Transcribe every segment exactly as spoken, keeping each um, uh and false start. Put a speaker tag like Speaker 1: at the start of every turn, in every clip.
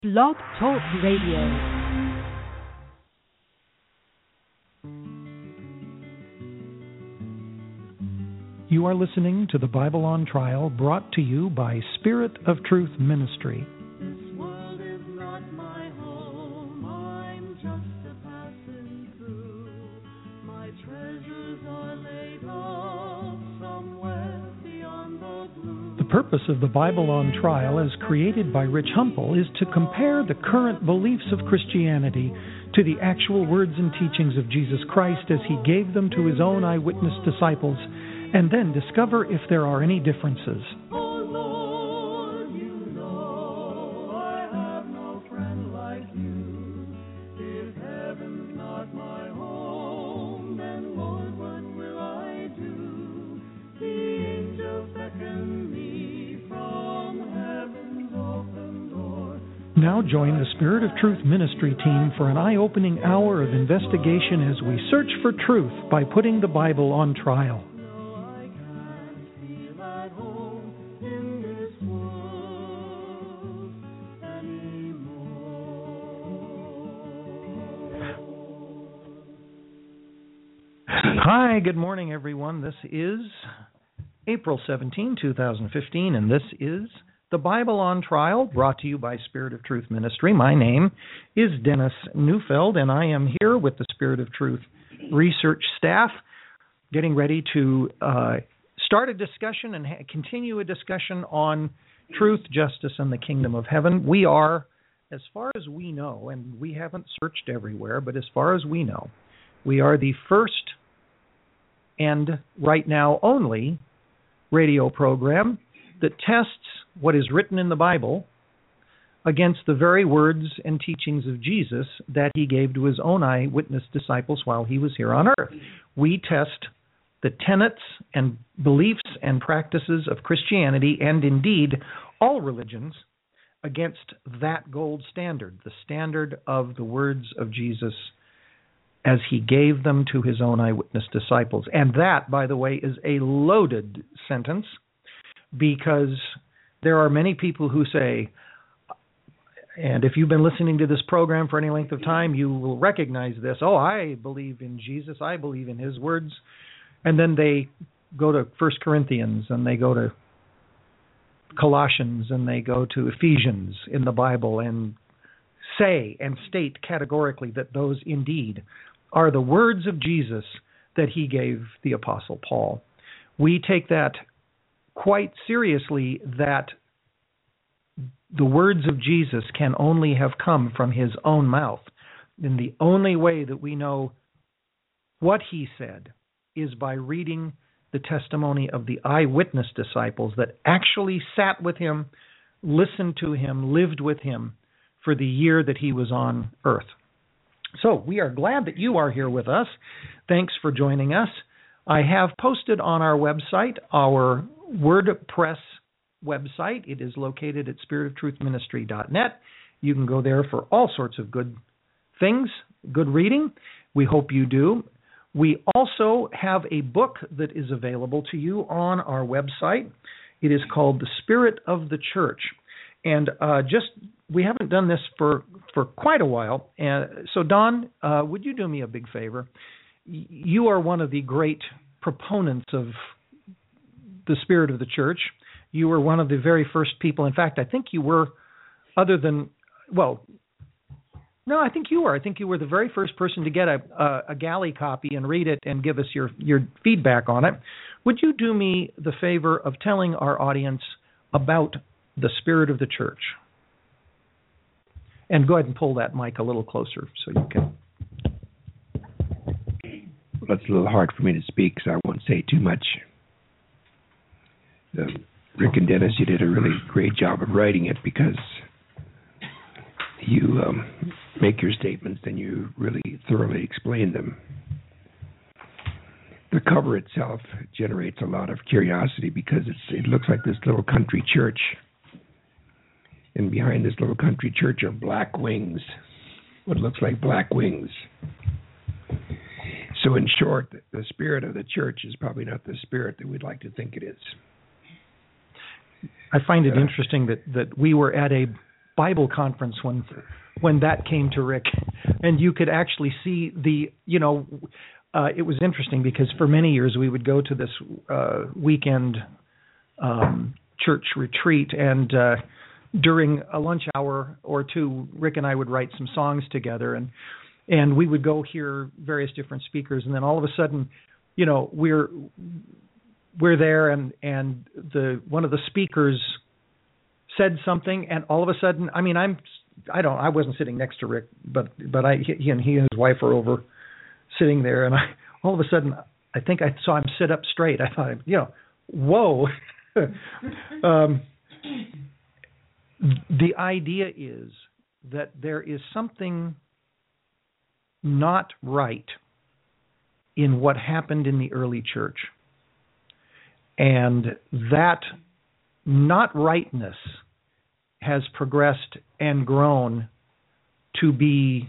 Speaker 1: Blog Talk Radio.
Speaker 2: You are listening to the Bible on Trial, brought to you by Spirit of Truth Ministry.
Speaker 3: This world is not my home, I'm just a passing through. My treasures are laid up somewhere beyond the blue.
Speaker 2: The purpose of the Bible on Trial, as created by Rich Humple, is to compare the current beliefs of Christianity to the actual words and teachings of Jesus Christ as he gave them to his own eyewitness disciples, and then discover if there are any differences.
Speaker 3: Oh Lord, you know I have no friend like you. If heaven's not my home, then Lord, what will I do? The angels beckon me from heaven's open door.
Speaker 2: Now join the Spirit of Truth Ministry team for an eye-opening hour of investigation as we search for truth by putting the Bible on trial. Hi, good morning, everyone. This is April seventeenth, twenty fifteen, and this is the Bible on Trial, brought to you by Spirit of Truth Ministry. My name is Dennis Neufeld, and I am here with the Spirit of Truth research staff, getting ready to uh, start a discussion and ha- continue a discussion on truth, justice, and the kingdom of heaven. We are, as far as we know, and we haven't searched everywhere, but as far as we know, we are the first and right now only radio program that tests what is written in the Bible against the very words and teachings of Jesus that he gave to his own eyewitness disciples while he was here on earth. We test the tenets and beliefs and practices of Christianity, and indeed all religions, against that gold standard, the standard of the words of Jesus as he gave them to his own eyewitness disciples. And that, by the way, is a loaded sentence, because there are many people who say, and if you've been listening to this program for any length of time, you will recognize this. Oh, I believe in Jesus. I believe in his words. And then they go to First Corinthians, and they go to Colossians, and they go to Ephesians in the Bible and say and state categorically that those indeed are the words of Jesus that he gave the Apostle Paul. We take that quite seriously, that the words of Jesus can only have come from his own mouth. And the only way that we know what he said is by reading the testimony of the eyewitness disciples that actually sat with him, listened to him, lived with him for the year that he was on earth. So we are glad that you are here with us. Thanks for joining us. I have posted on our website our WordPress website. It is located at spirit of truth ministry dot net. You can go there for all sorts of good things, good reading. We hope you do. We also have a book that is available to you on our website. It is called The Spirit of the Church. And uh, just, we haven't done this for, for quite a while. And so, Don, uh, would you do me a big favor? You are one of the great proponents of the Spirit of the Church. You were one of the very first people. In fact, I think you were, other than, well, no, I think you were. I think you were the very first person to get a, a, a galley copy and read it and give us your, your feedback on it. Would you do me the favor of telling our audience about the Spirit of the Church? And go ahead and pull that mic a little closer so you can.
Speaker 4: Well, it's a little hard for me to speak, so I won't say too much. Uh, Rick and Dennis, you did a really great job of writing it, because you um, make your statements and you really thoroughly explain them. The cover itself generates a lot of curiosity, because it's, it looks like this little country church. And behind this little country church are black wings, what looks like black wings. So in short, the spirit of the church is probably not the spirit that we'd like to think it is.
Speaker 2: I find it uh, interesting that, that we were at a Bible conference when when that came to Rick, and you could actually see the, you know, uh, it was interesting because for many years we would go to this uh, weekend um, church retreat, and uh, during a lunch hour or two, Rick and I would write some songs together, and and we would go hear various different speakers, and then all of a sudden, you know, we're we're there, and and the one of the speakers said something, and all of a sudden, I mean, I'm I don't I wasn't sitting next to Rick, but but I he and he and his wife were over sitting there, and I all of a sudden I think I saw him sit up straight. I thought, you know, whoa. um, the idea is that there is something not right in what happened in the early church, and that not rightness has progressed and grown to be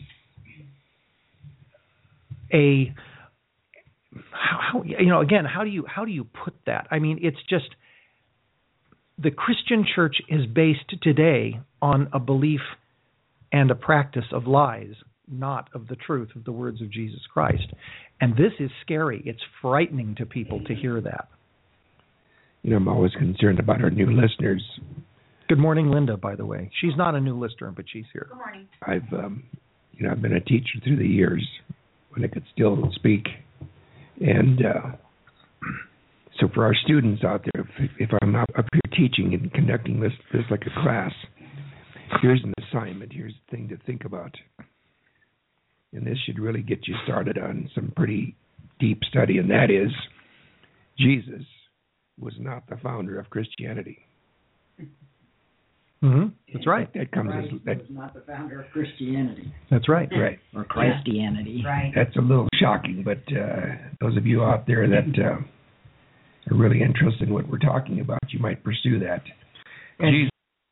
Speaker 2: a how, you know again how do you how do you put that? I mean, it's just the Christian church is based today on a belief and a practice of lies, not of the truth of the words of Jesus Christ. And this is scary. It's frightening to people to hear that.
Speaker 4: You know, I'm always concerned about our new listeners.
Speaker 2: Good morning, Linda, by the way. She's not a new listener, but she's here.
Speaker 5: Good morning.
Speaker 4: I've, um, you know, I've been a teacher through the years when I could still speak. And uh, so for our students out there, if, if I'm up here teaching and conducting this, this like a class, here's an assignment. Here's the thing to think about. And this should really get you started on some pretty deep study, and that is Jesus was not the founder of Christianity.
Speaker 2: Mm-hmm. That's right.
Speaker 4: That, that comes
Speaker 6: Christ
Speaker 4: as that,
Speaker 6: was not the founder of Christianity.
Speaker 2: That's right.
Speaker 4: right.
Speaker 6: Or Christianity.
Speaker 5: Right.
Speaker 4: That's a little shocking, but uh, those of you out there that uh, are really interested in what we're talking about, you might pursue that.
Speaker 2: And
Speaker 4: Jesus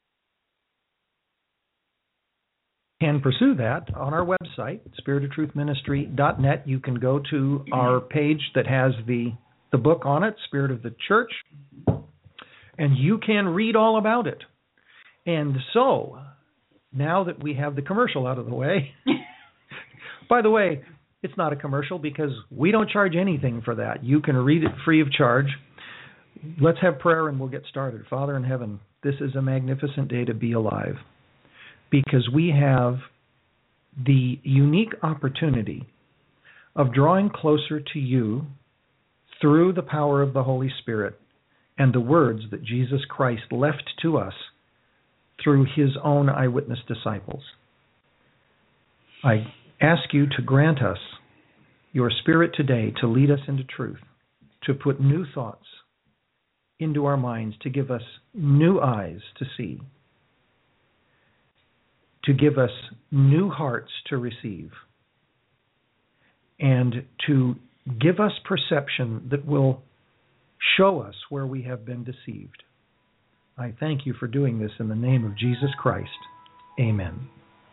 Speaker 2: can pursue that on our website, spirit of truth ministry dot net. You can go to our page that has the, the book on it, Spirit of the Church, and you can read all about it. And so, now that we have the commercial out of the way, by the way, it's not a commercial because we don't charge anything for that. You can read it free of charge. Let's have prayer and we'll get started. Father in heaven, this is a magnificent day to be alive because we have the unique opportunity of drawing closer to you through the power of the Holy Spirit and the words that Jesus Christ left to us through his own eyewitness disciples. I ask you to grant us your Spirit today to lead us into truth, to put new thoughts into our minds, to give us new eyes to see, to give us new hearts to receive, and to give us perception that will show us where we have been deceived. I thank you for doing this in the name of Jesus Christ. Amen.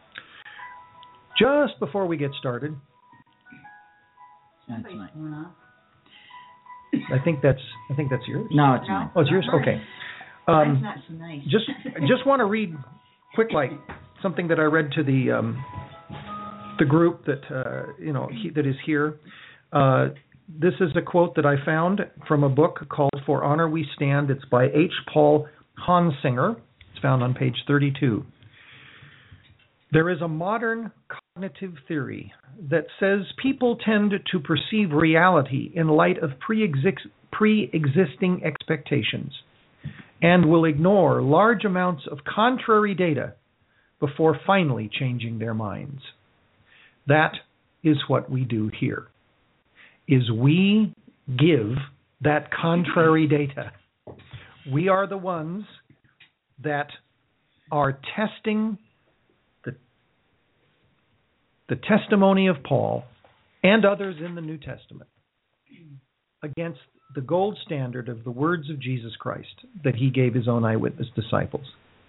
Speaker 2: Just before we get started,
Speaker 6: That's mine.
Speaker 2: I think that's I think that's yours.
Speaker 6: No, it's
Speaker 5: No.
Speaker 6: mine.
Speaker 2: Oh, it's yours. Okay.
Speaker 5: Mine's
Speaker 2: Um,
Speaker 5: not so nice.
Speaker 2: just just want to read quick, like something that I read to the um, the group that uh, you know he, that is here. Uh, this is a quote that I found from a book called "For Honor We Stand." It's by H. Paul Honsinger. It's found on page thirty-two. There is a modern cognitive theory that says people tend to perceive reality in light of pre-exist- pre-existing expectations and will ignore large amounts of contrary data before finally changing their minds. That is what we do here, is we give that contrary data. We are the ones that are testing the, the testimony of Paul and others in the New Testament against the gold standard of the words of Jesus Christ that he gave his own eyewitness disciples.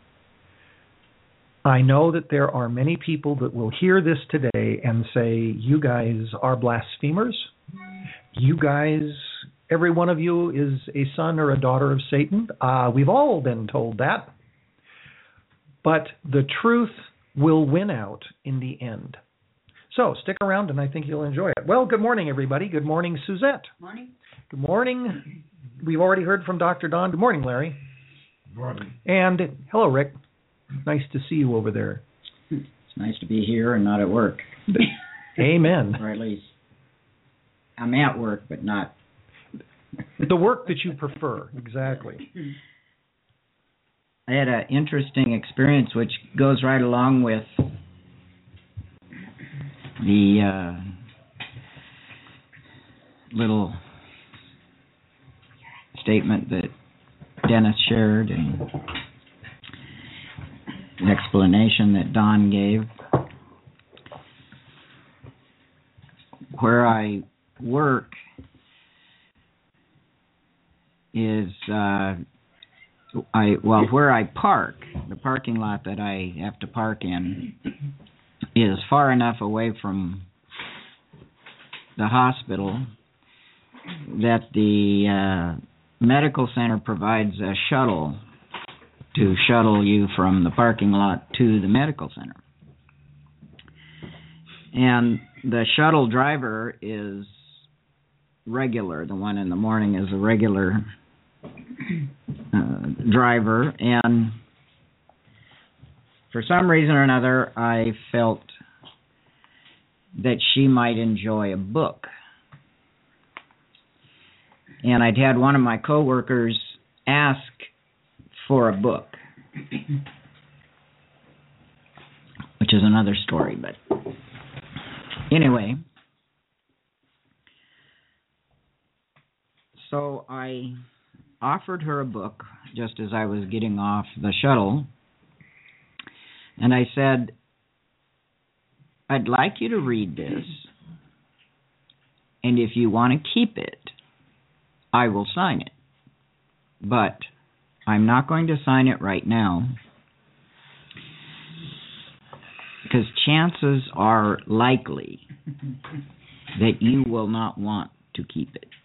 Speaker 2: I know that there are many people that will hear this today and say, you guys are blasphemers. You guys, every one of you is a son or a daughter of Satan. Uh, we've all been told that. but the truth will win out in the end. So stick around, and I think you'll enjoy it. Well, good morning, everybody. Good morning, Suzette.
Speaker 6: Morning.
Speaker 2: Good morning. We've already heard from Doctor Don. Good morning, Larry.
Speaker 4: Good morning.
Speaker 2: And hello, Rick. Nice to see you over there.
Speaker 6: It's nice to be here and not at work.
Speaker 2: Amen.
Speaker 6: Or at least I'm at work, but not.
Speaker 2: The work that you prefer, exactly.
Speaker 6: I had an interesting experience which goes right along with the uh, little statement that Dennis shared and the explanation that Don gave. Where I work is uh, I well where I park, the parking lot that I have to park in is far enough away from the hospital that the uh, medical center provides a shuttle to shuttle you from the parking lot to the medical center. And the shuttle driver is regular. The one in the morning is a regular uh, driver. And for some reason or another, I felt that she might enjoy a book. And I'd had one of my coworkers ask for a book, which is another story, but anyway. So I offered her a book just as I was getting off the shuttle, and I said, I'd like you to read this, and if you want to keep it, I will sign it. But I'm not going to sign it right now because chances are likely that you will not want to keep it.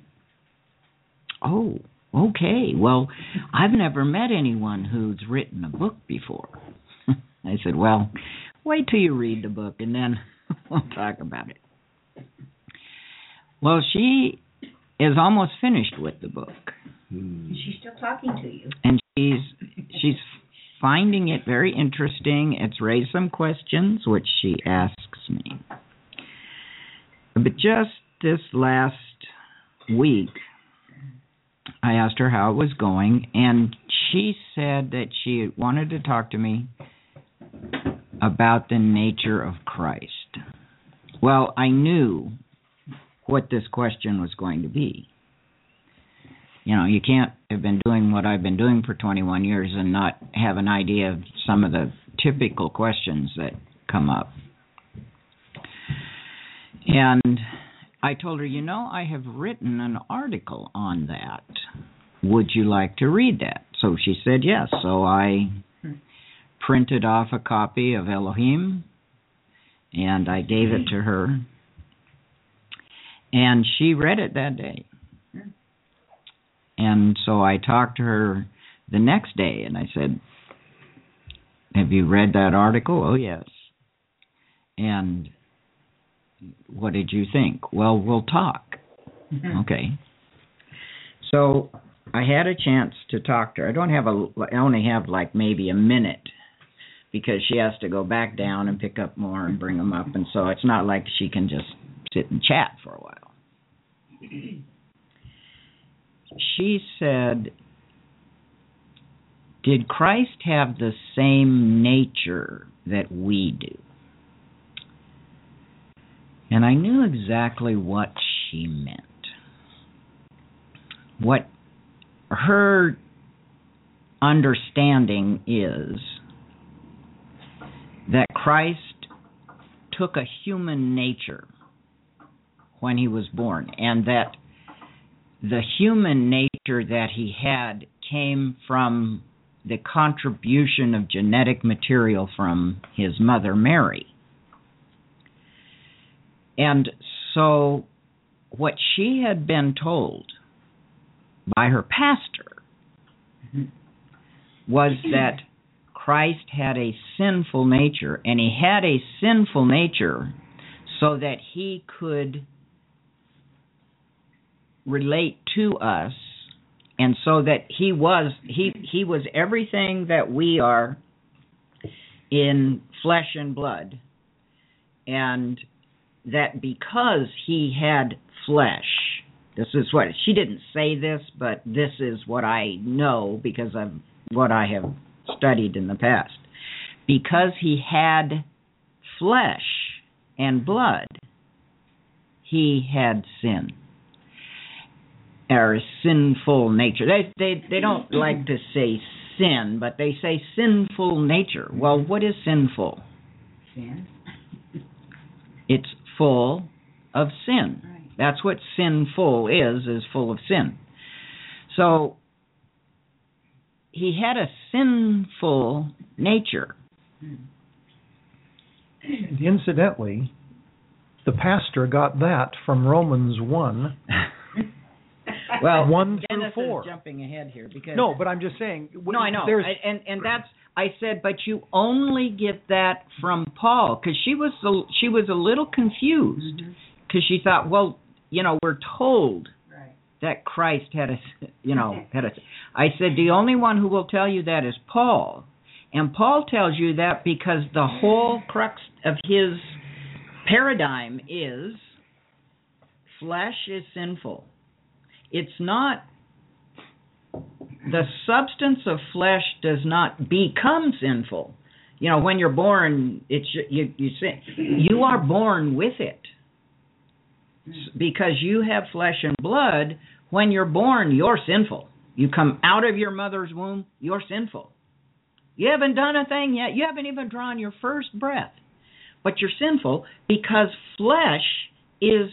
Speaker 6: Oh, okay. Well, I've never met anyone who's written a book before. I said, well, wait till you read the book and then we'll talk about it. Well, she is almost finished with the book.
Speaker 5: She's still talking to you.
Speaker 6: And she's she's finding it very interesting. It's raised some questions, which she asks me. But just this last week, I asked her how it was going, and she said that she wanted to talk to me about the nature of Christ. Well, I knew what this question was going to be. You know, you can't have been doing what I've been doing for twenty-one years and not have an idea of some of the typical questions that come up. And I told her, you know, I have written an article on that. Would you like to read that? So she said yes. So I printed off a copy of Elohim, and I gave it to her. And she read it that day. And so I talked to her the next day, and I said, have you read that article? Oh, yes. And what did you think? Well, we'll talk. Okay. So I had a chance to talk to her. I don't have a, I only have like maybe a minute because she has to go back down and pick up more and bring them up. And so it's not like she can just sit and chat for a while. She said, did Christ have the same nature that we do? And I knew exactly what she meant. What her understanding is that Christ took a human nature when he was born, and that the human nature that he had came from the contribution of genetic material from his mother, Mary. And so what she had been told by her pastor was that Christ had a sinful nature, and he had a sinful nature so that he could relate to us, and so that he was he he was everything that we are in flesh and blood, and that because he had flesh, this is what, she didn't say this, but this is what I know because of what I have studied in the past. Because he had flesh and blood, he had sin, or a sinful nature. They they they don't like to say sin, but they say sinful nature. Well, what is sinful?
Speaker 5: Sin.
Speaker 6: It's full of sin.
Speaker 5: Right.
Speaker 6: That's what sinful is, is full of sin. So he had a sinful nature.
Speaker 2: And incidentally, the pastor got that from Romans one.
Speaker 6: Well,
Speaker 2: one through
Speaker 6: Dennis
Speaker 2: four.
Speaker 6: is jumping ahead here because
Speaker 2: No, but I'm just saying.
Speaker 6: no, I know,
Speaker 2: There's,
Speaker 6: I, and and that's I said, but you only get that from Paul, because she was a, she was a little confused because she thought, well, you know, we're told
Speaker 5: Right.
Speaker 6: that Christ had a, you know, had a. I said the only one who will tell you that is Paul, and Paul tells you that because the whole crux of his paradigm is flesh is sinful. It's not, the substance of flesh does not become sinful. You know, when you're born, it's you you say you are born with it. Because you have flesh and blood, when you're born, you're sinful. You come out of your mother's womb, you're sinful. You haven't done a thing yet. You haven't even drawn your first breath. But you're sinful because flesh is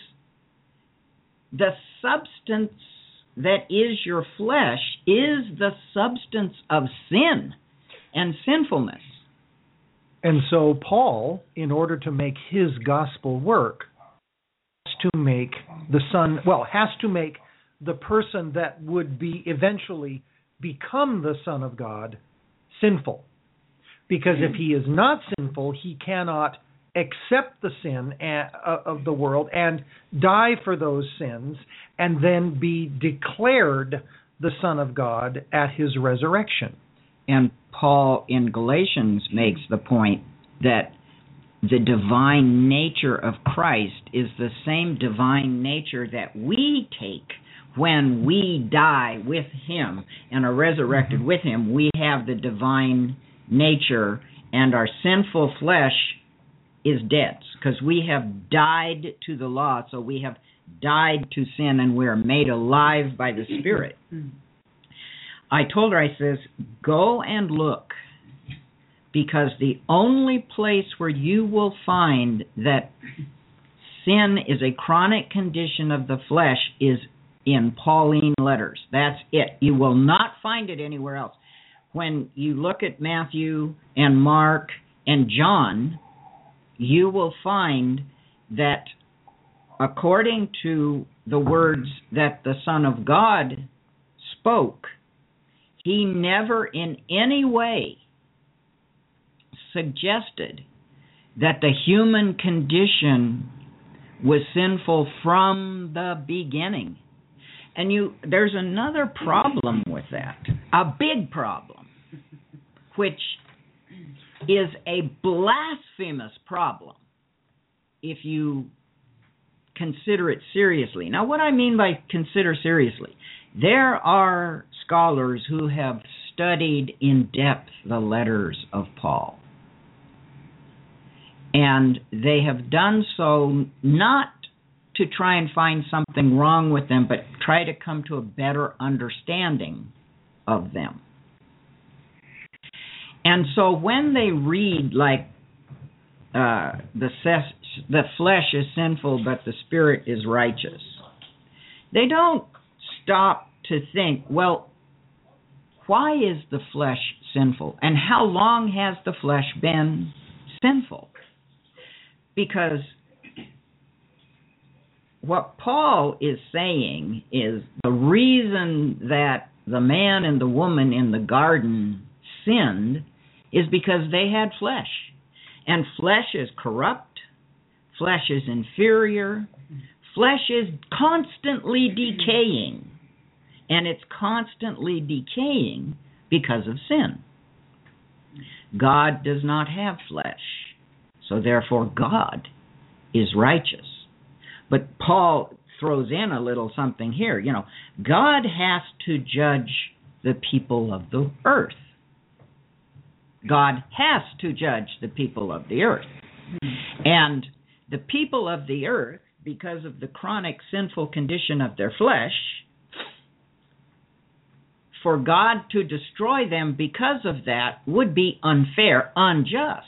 Speaker 6: the substance that is your flesh is the substance of sin and sinfulness.
Speaker 2: And so Paul, in order to make his gospel work, has to make the Son, well, has to make the person that would be eventually become the Son of God sinful. Because if he is not sinful, he cannot accept the sin of the world and die for those sins and then be declared the Son of God at his resurrection.
Speaker 6: And Paul in Galatians makes the point that the divine nature of Christ is the same divine nature that we take when we die with him and are resurrected with him. We have the divine nature, and our sinful flesh is dead because we have died to the law, so we have died to sin and we are made alive by the Spirit. I told her, I says, go and look, because the only place where you will find that sin is a chronic condition of the flesh is in Pauline letters. That's it. You will not find it anywhere else. When you look at Matthew and Mark and John, you will find that according to the words that the Son of God spoke, he never in any way suggested that the human condition was sinful from the beginning. And you, there's another problem with that, a big problem, which is a blasphemous problem if you consider it seriously. Now, what I mean by consider seriously, there are scholars who have studied in depth the letters of Paul. And they have done so not to try and find something wrong with them, but try to come to a better understanding of them. And so when they read, like, uh, the, ses- the flesh is sinful, but the Spirit is righteous, they don't stop to think, well, why is the flesh sinful? And how long has the flesh been sinful? Because what Paul is saying is the reason that the man and the woman in the garden sinned is because they had flesh. And flesh is corrupt. Flesh is inferior. Flesh is constantly decaying. And it's constantly decaying because of sin. God does not have flesh. So therefore God is righteous. But Paul throws in a little something here. You know, God has to judge the people of the earth. God has to judge the people of the earth. And the people of the earth, because of the chronic sinful condition of their flesh, for God to destroy them because of that would be unfair, unjust.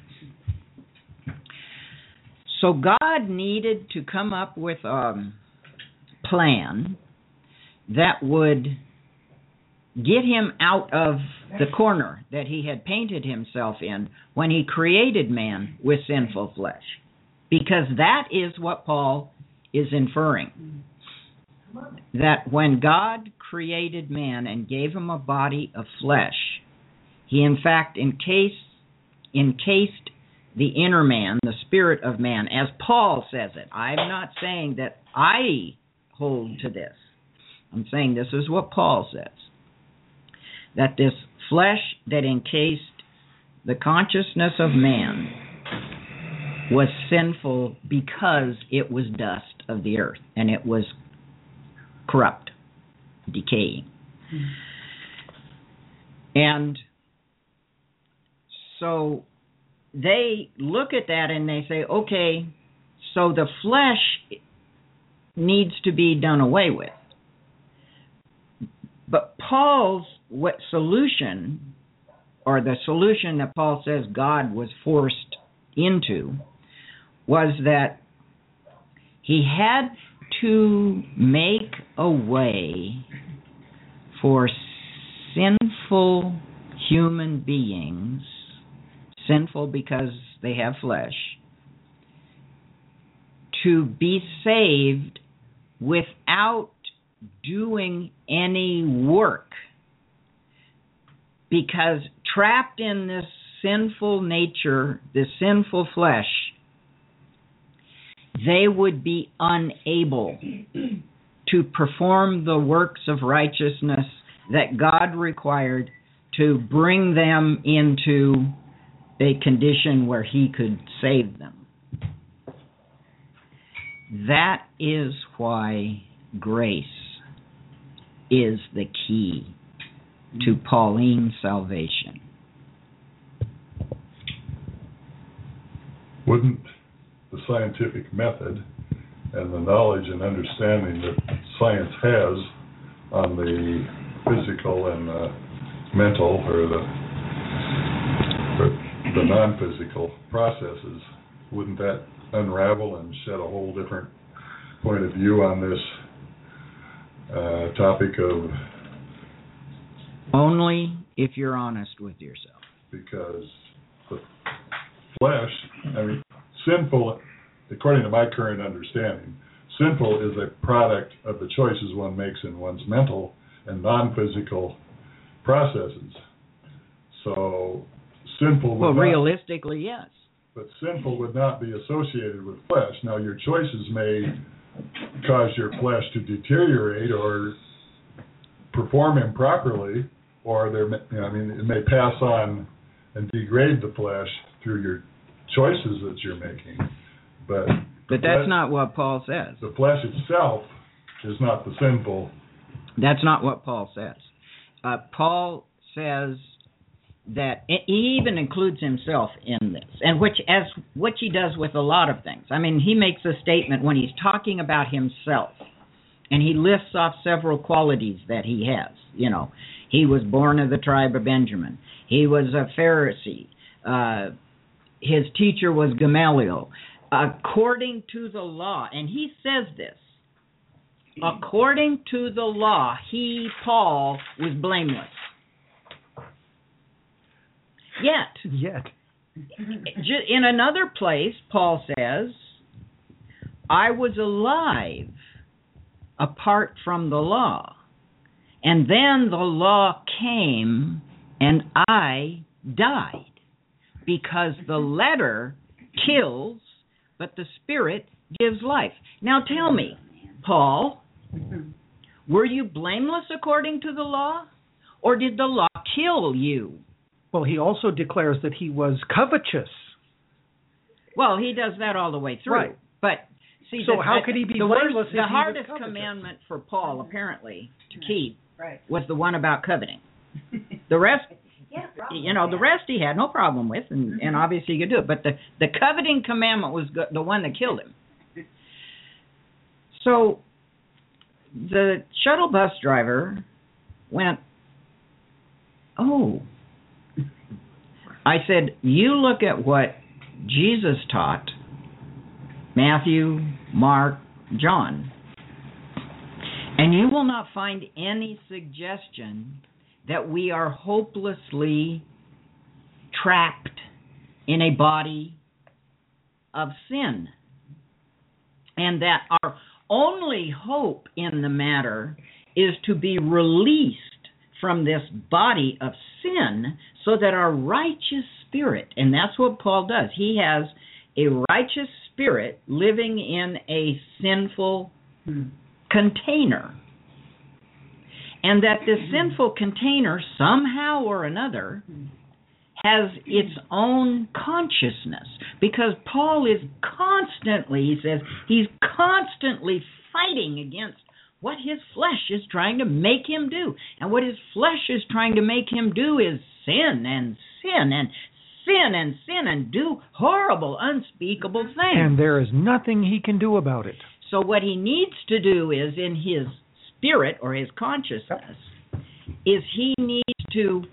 Speaker 6: So God needed to come up with a plan that would get him out of the corner that he had painted himself in when he created man with sinful flesh. Because that is what Paul is inferring. That when God created man and gave him a body of flesh, he in fact encased, encased the inner man, the spirit of man, as Paul says it. I'm not saying that I hold to this. I'm saying this is what Paul says. That this flesh that encased the consciousness of man was sinful because it was dust of the earth and it was corrupt, decaying. Mm-hmm. And so they look at that and they say, okay, so the flesh needs to be done away with. But Paul's what solution, or the solution that Paul says God was forced into, was that he had to make a way for sinful human beings, sinful because they have flesh, to be saved without doing any work. Because trapped in this sinful nature, this sinful flesh, they would be unable to perform the works of righteousness that God required to bring them into a condition where he could save them. That is why grace is the key to Pauline salvation.
Speaker 7: Wouldn't the scientific method and the knowledge and understanding that science has on the physical and the mental or the or the non-physical processes, wouldn't that unravel and shed a whole different point of view on this uh, topic of...
Speaker 6: Only if you're honest with yourself.
Speaker 7: Because the flesh, I mean, sinful, according to my current understanding, sinful is a product of the choices one makes in one's mental and non-physical processes. So sinful would
Speaker 6: Well,
Speaker 7: not,
Speaker 6: realistically, yes.
Speaker 7: But sinful would not be associated with flesh. Now, your choices may cause your flesh to deteriorate or perform improperly, or there, you know, I mean, it may pass on and degrade the flesh through your choices that you're making. But
Speaker 6: but that's flesh, not what Paul says.
Speaker 7: The flesh itself is not the sinful.
Speaker 6: That's not what Paul says. Uh, Paul says that he even includes himself in this, and which as which he does with a lot of things. I mean, he makes a statement when he's talking about himself, and he lists off several qualities that he has. You know, he was born of the tribe of Benjamin. He was a Pharisee. Uh, his teacher was Gamaliel. According to the law, and he says this, according to the law, he, Paul, was blameless. Yet,
Speaker 2: Yet.
Speaker 6: in another place, Paul says, I was alive apart from the law. And then the law came, and I died, because the letter kills, but the Spirit gives life. Now tell me, Paul, were you blameless according to the law, or did the law kill you?
Speaker 2: Well, he also declares that he was covetous.
Speaker 6: Well, he does that all the way through.
Speaker 2: Right.
Speaker 6: But see,
Speaker 2: so
Speaker 6: the,
Speaker 2: how
Speaker 6: the,
Speaker 2: could he be
Speaker 6: the,
Speaker 2: blameless
Speaker 6: worst,
Speaker 2: if
Speaker 6: the
Speaker 2: he
Speaker 6: hardest
Speaker 2: was covetous?
Speaker 6: commandment for Paul, apparently, to keep
Speaker 5: Right.
Speaker 6: was the one about coveting. The rest,
Speaker 5: Yeah, problem
Speaker 6: you know,
Speaker 5: with
Speaker 6: the
Speaker 5: that.
Speaker 6: rest he had no problem with, and, and obviously he could do it. But the, the coveting commandment was go- the one that killed him. So the shuttle bus driver went, oh. I said, you look at what Jesus taught, Matthew, Mark, John, and you will not find any suggestion that we are hopelessly trapped in a body of sin, and that our only hope in the matter is to be released from this body of sin so that our righteous spirit, and that's what Paul does, he has a righteous spirit living in a sinful
Speaker 5: Hmm.
Speaker 6: container. And that this sinful container, somehow or another, has its own consciousness. Because Paul is constantly, he says, he's constantly fighting against what his flesh is trying to make him do. And what his flesh is trying to make him do is sin and sin and sin and sin and do horrible, unspeakable things.
Speaker 2: And there is nothing he can do about it.
Speaker 6: So what he needs to do is, in his spirit or his consciousness, is he needs to,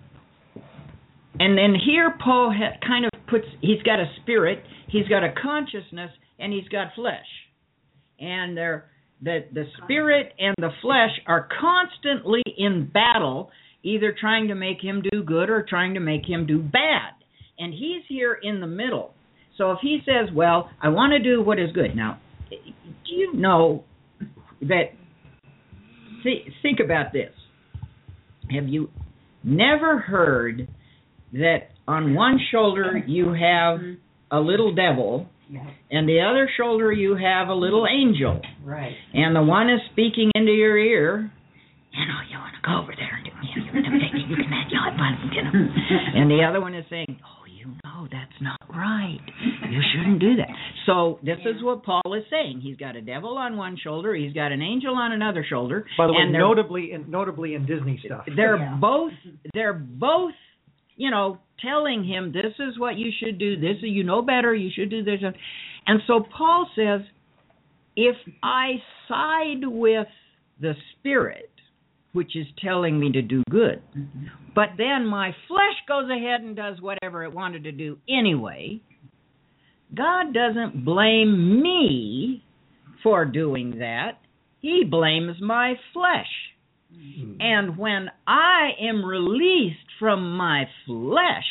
Speaker 6: and then here Paul ha, kind of puts, he's got a spirit, he's got a consciousness, and he's got flesh. And they're, the, the spirit and the flesh are constantly in battle, either trying to make him do good or trying to make him do bad. And he's here in the middle. So if he says, well, I want to do what is good. Now, do you know that, see, think about this. Have you never heard that on one shoulder you have a little devil,
Speaker 5: Yeah.
Speaker 6: and the other shoulder you have a little angel,
Speaker 5: Right.
Speaker 6: and the one is speaking into your ear, you know, you want to go over there and do, you know, you can have your fun, you know. And the other one is saying, oh, you know, that's not right. You shouldn't do that. So this is what Paul is saying. He's got a devil on one shoulder. He's got an angel on another shoulder.
Speaker 2: By the way,
Speaker 6: and they're,
Speaker 2: notably in, notably in Disney stuff.
Speaker 6: they're
Speaker 5: Yeah.
Speaker 6: both they're both, you know, telling him this is what you should do. This is, you know better. You should do this. And so Paul says, if I side with the Spirit, which is telling me to do good,
Speaker 5: Mm-hmm.
Speaker 6: but then my flesh goes ahead and does whatever it wanted to do anyway, God doesn't blame me for doing that. He blames my flesh.
Speaker 4: Mm.
Speaker 6: And when I am released from my flesh,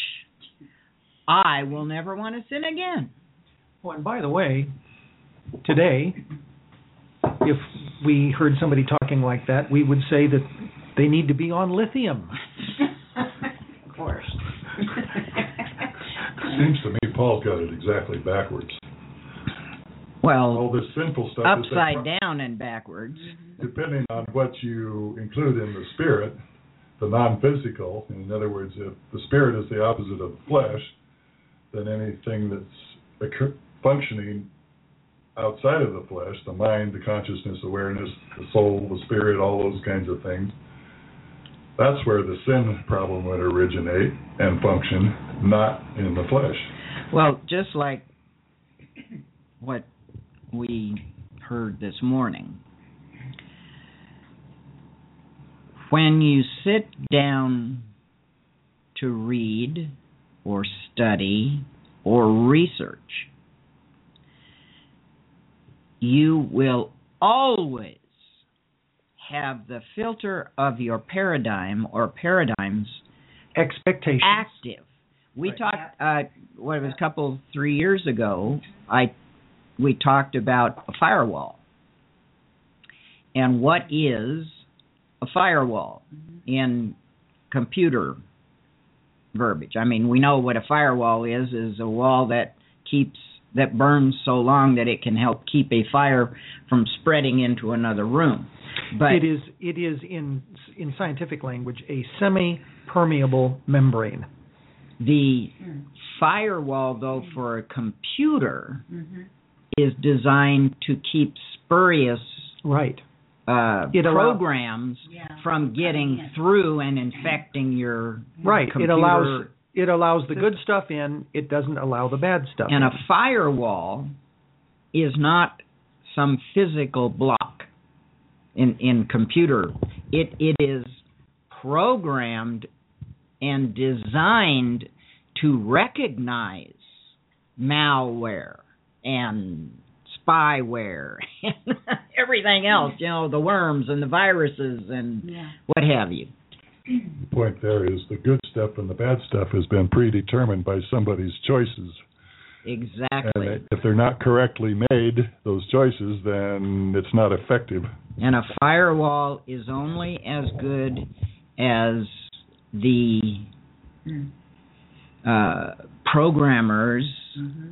Speaker 6: I will never want to sin again.
Speaker 2: Oh, and by the way, today, if we heard somebody talking like that, we would say that they need to be on lithium.
Speaker 5: Of course.
Speaker 7: Seems to me Paul got it exactly backwards.
Speaker 6: Well,
Speaker 7: All this sinful stuff is
Speaker 6: upside down and backwards.
Speaker 7: depending on what you include in the spirit, the non-physical. In other words, if the spirit is the opposite of the flesh, then anything that's occur- functioning outside of the flesh, the mind, the consciousness, awareness, the soul, the spirit, all those kinds of things, that's where the sin problem would originate and function, not in the flesh.
Speaker 6: Well, just like what we heard this morning, when you sit down to read or study or research, you will always have the filter of your paradigm or paradigms
Speaker 2: Expectations.
Speaker 6: active. We
Speaker 2: Right.
Speaker 6: talked, uh, what it was a couple, three years ago, I we talked about a firewall. And what is a firewall in computer verbiage. I mean, we know what a firewall is, is a wall that keeps, that burns so long that it can help keep a fire from spreading into another room. But
Speaker 2: it is, it is in in scientific language, a semi-permeable membrane.
Speaker 6: The firewall, though, for a computer
Speaker 5: Mm-hmm.
Speaker 6: is designed to keep spurious
Speaker 2: Right.
Speaker 6: uh,
Speaker 2: It allow-
Speaker 6: programs
Speaker 5: Yeah.
Speaker 6: from getting
Speaker 5: Yeah.
Speaker 6: through and infecting your
Speaker 2: Right.
Speaker 6: computer.
Speaker 2: It allows it allows the good stuff in. It doesn't allow the bad stuff
Speaker 6: And
Speaker 2: in.
Speaker 6: a firewall is not some physical block in in computer. It it is programmed and designed to recognize malware and spyware and everything else, you know, the worms and the viruses and
Speaker 5: Yeah.
Speaker 6: what have you.
Speaker 7: The point there is the good stuff and the bad stuff has been predetermined by somebody's choices.
Speaker 6: Exactly.
Speaker 7: And if they're not correctly made, those choices, then it's not effective.
Speaker 6: And a firewall is only as good as the
Speaker 5: Mm.
Speaker 6: uh, programmers'
Speaker 5: Mm-hmm.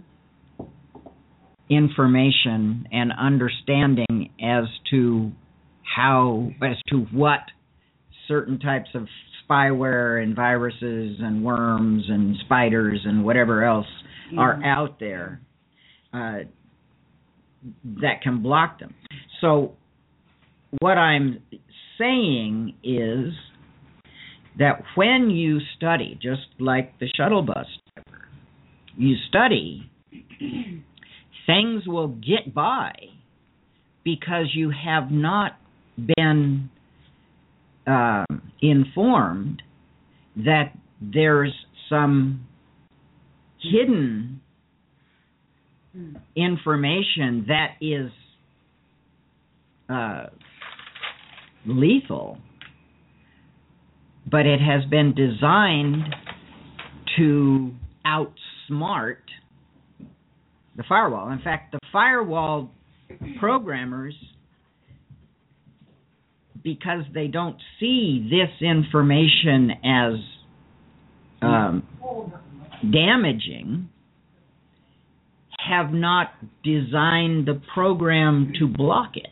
Speaker 6: information and understanding as to how, as to what certain types of spyware and viruses and worms and spiders and whatever else are
Speaker 5: Yeah.
Speaker 6: out there uh, that can block them. So what I'm saying is that when you study, just like the shuttle bus driver, you study, things will get by because you have not been um, informed that there's some hidden
Speaker 5: Mm.
Speaker 6: information that is uh, lethal, but it has been designed to outsmart the firewall. In fact, the firewall programmers, because they don't see this information as um, damaging, have not designed the program to block it.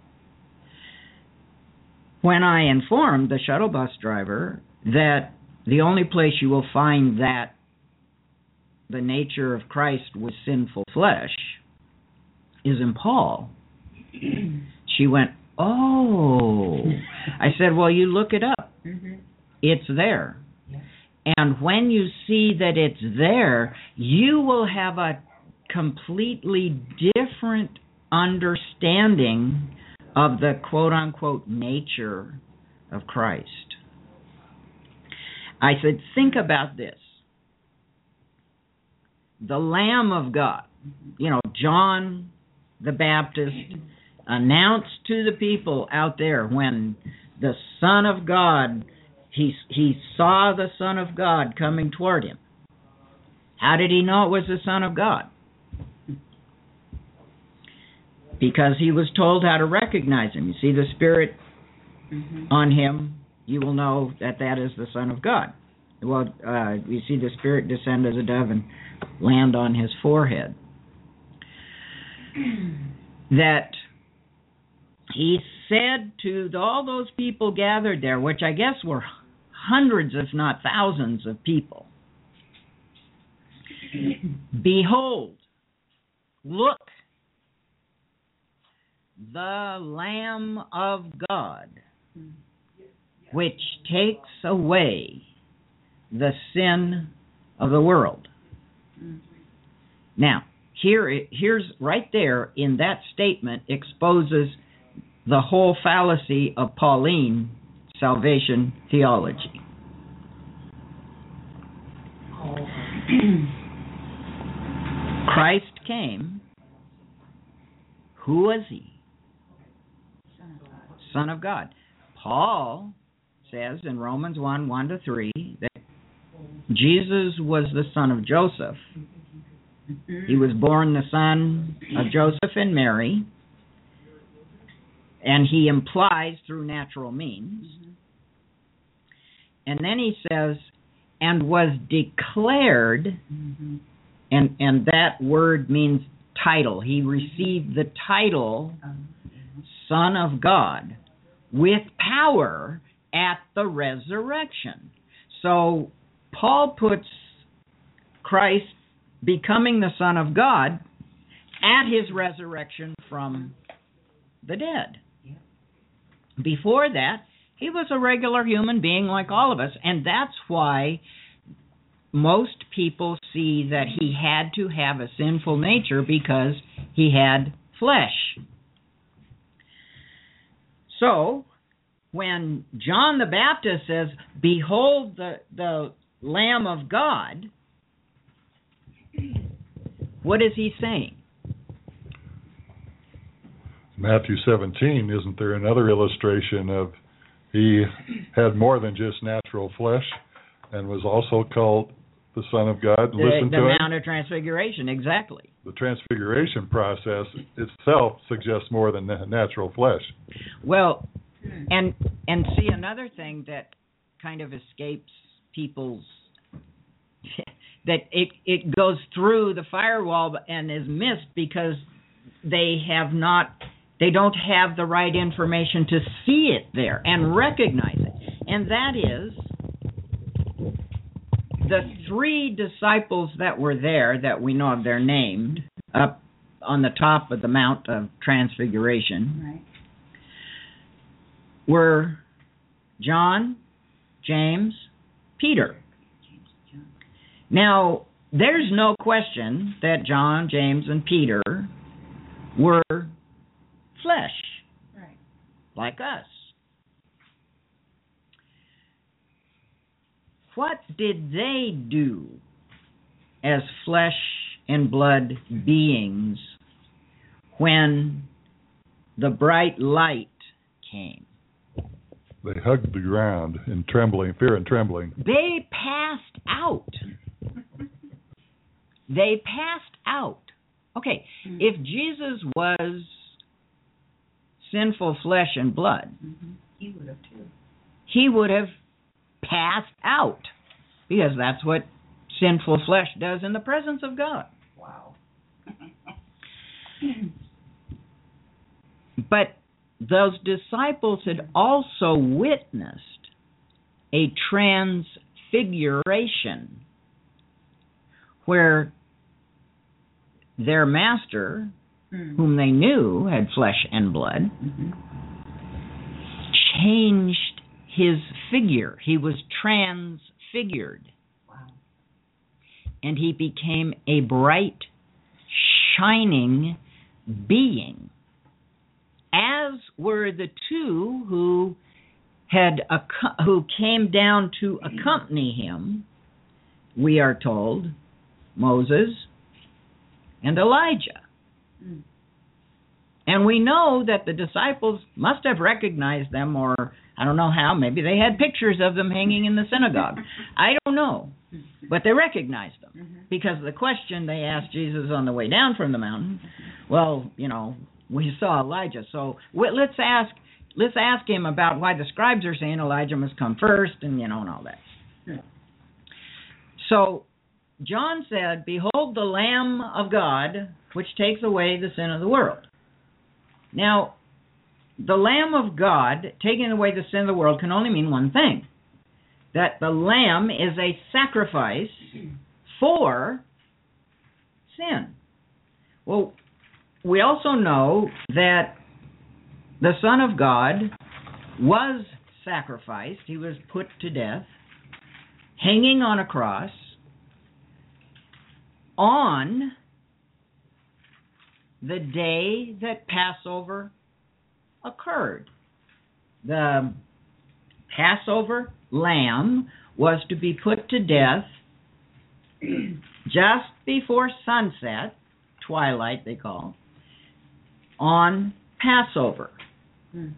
Speaker 6: When I informed the shuttle bus driver that the only place you will find that the nature of Christ was sinful flesh is in Paul, she went, oh. I said, well, you look it up.
Speaker 5: Mm-hmm.
Speaker 6: It's there. And when you see that it's there, you will have a completely different understanding of the quote-unquote nature of Christ. I said, think about this. The Lamb of God, you know, John the Baptist announced to the people out there when the Son of God, he, he saw the Son of God coming toward him. How did he know it was the Son of God? Because he was told how to recognize him. You see the Spirit
Speaker 5: Mm-hmm.
Speaker 6: on him, you will know that that is the Son of God. Well, uh, you see the Spirit descend as a dove and land on his forehead. That he said to all those people gathered there, which I guess were hundreds, if not thousands of people, behold, look, the Lamb of God, which takes away the sin of the world. Now, here, here's right there in that statement exposes the whole fallacy of Pauline salvation theology. Christ came. Who was he? Son of God. Paul says in Romans one, one to three, that Jesus was the son of Joseph. He was born the son of Joseph and Mary, and he implies through natural means. And then he says, and was declared,
Speaker 5: Mm-hmm.
Speaker 6: and, and that word means title. He received the title
Speaker 5: Um,
Speaker 6: Son of God with power at the resurrection. So Paul puts Christ becoming the Son of God at his resurrection from the dead.
Speaker 5: Yeah.
Speaker 6: Before that, he was a regular human being like all of us, and that's why most people see that he had to have a sinful nature because he had flesh. So, when John the Baptist says, "Behold the, the Lamb of God," what is he saying?
Speaker 7: Matthew seventeen, isn't there another illustration of he had more than just natural flesh and was also called the Son of God?
Speaker 6: The,
Speaker 7: Listen
Speaker 6: the
Speaker 7: to it.
Speaker 6: Mount of Transfiguration, exactly.
Speaker 7: The transfiguration process itself suggests more than na- natural flesh.
Speaker 6: Well,
Speaker 5: Hmm.
Speaker 6: and and see, another thing that kind of escapes people's that it it goes through the firewall and is missed because they have not they don't have the right information to see it there and recognize it. And that is the three disciples that were there, that we know of, they're named up on the top of the Mount of Transfiguration,
Speaker 5: Right.
Speaker 6: were John, James, Peter.
Speaker 5: James, John.
Speaker 6: Now, there's no question that John, James, and Peter were flesh,
Speaker 5: Right.
Speaker 6: like us. What did they do as flesh and blood beings when the bright light came?
Speaker 7: They hugged the ground in trembling, fear and trembling.
Speaker 6: They passed out. They passed out. Okay,
Speaker 5: Mm-hmm.
Speaker 6: if Jesus was sinful flesh and blood,
Speaker 5: Mm-hmm. He would have too.
Speaker 6: he would have passed out, because that's what sinful flesh does in the presence of God.
Speaker 5: Wow.
Speaker 6: But those disciples had also witnessed a transfiguration where their master,
Speaker 5: Mm.
Speaker 6: whom they knew had flesh and blood,
Speaker 5: Mm-hmm.
Speaker 6: changed his figure. He was transfigured.
Speaker 5: Wow.
Speaker 6: And he became a bright, shining being, as were the two who had who came down to accompany him. We are told Moses and Elijah.
Speaker 5: Mm.
Speaker 6: And we know that the disciples must have recognized them, or I don't know how, maybe they had pictures of them hanging in the synagogue. I don't know. But they recognized them.
Speaker 5: Mm-hmm.
Speaker 6: Because the question they asked Jesus on the way down from the mountain, well, you know, we saw Elijah, so we- let's ask let's ask him about why the scribes are saying Elijah must come first, and you know, and all that.
Speaker 5: Yeah.
Speaker 6: So John said, "Behold the Lamb of God, which takes away the sin of the world." Now, the Lamb of God taking away the sin of the world can only mean one thing: that the Lamb is a sacrifice for sin. Well, we also know that the Son of God was sacrificed. He was put to death, hanging on a cross, on the day that Passover occurred. The Passover lamb was to be put to death just before sunset, twilight they call, on Passover.
Speaker 5: Mm.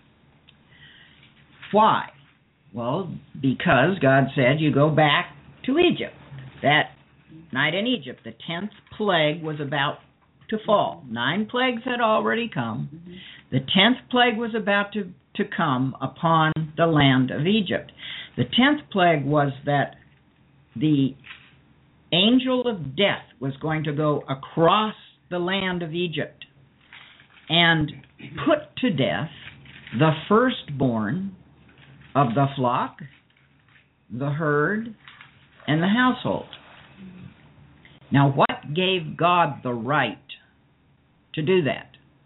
Speaker 6: Why? Well, because God said you go back to Egypt. That night in Egypt, the tenth plague was about to fall. Nine plagues had already come.
Speaker 5: Mm-hmm.
Speaker 6: The tenth plague was about to, to come upon the land of Egypt. The tenth plague was that the angel of death was going to go across the land of Egypt and put to death the firstborn of the flock, the herd, and the household. Now, what gave God the right to do that?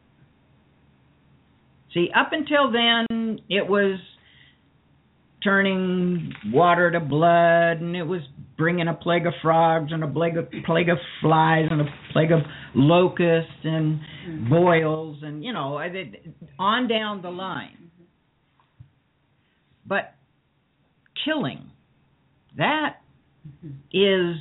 Speaker 6: See, up until then, it was turning water to blood, and it was bringing a plague of frogs, and a plague of, plague of flies, and a plague of locusts, and mm-hmm. boils, and, you know, on down the line. But killing, that mm-hmm. is,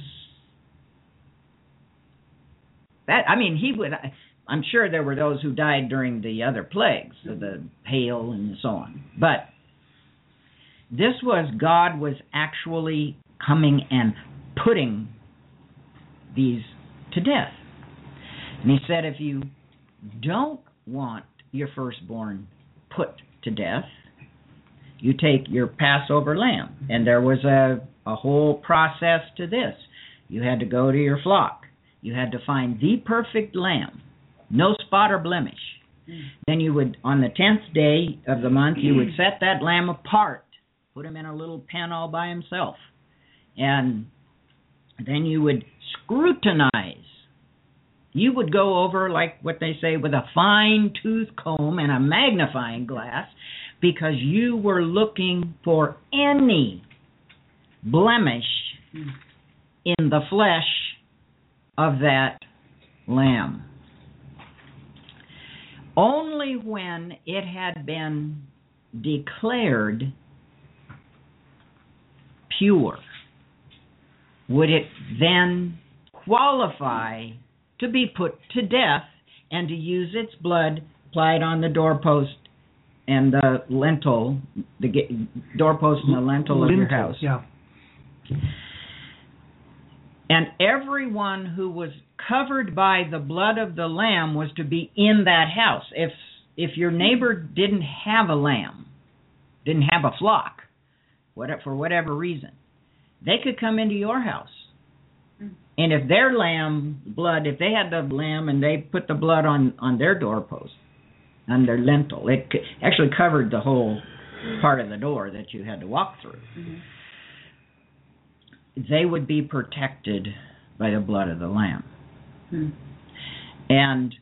Speaker 6: that, I mean, he would, I'm sure there were those who died during the other plagues, mm-hmm. the hail and so on, but this was, God was actually coming and putting these to death. And he said, if you don't want your firstborn put to death, you take your Passover lamb. And there was a, a whole process to this. You had to go to your flock. You had to find the perfect lamb, no spot or blemish. Mm. Then you would, on the tenth day of the month, you would set that lamb apart. Put him in a little pen all by himself. And then you would scrutinize. You would go over, like what they say, with a fine-tooth comb and a magnifying glass, because you were looking for any blemish in the flesh of that lamb. Only when it had been declared pure would it then qualify to be put to death and to use its blood applied on the doorpost and the lintel, the doorpost and the lintel, lintel of your house.
Speaker 2: Yeah.
Speaker 6: And everyone who was covered by the blood of the lamb was to be in that house. If if your neighbor didn't have a lamb, didn't have a flock, whatever, for whatever reason, they could come into your house. And if their lamb blood, if they had the lamb and they put the blood on, on their doorpost, on their lintel, it actually covered the whole part of the door that you had to walk through. Mm-hmm. They would be protected by the blood of the lamb. Mm-hmm. And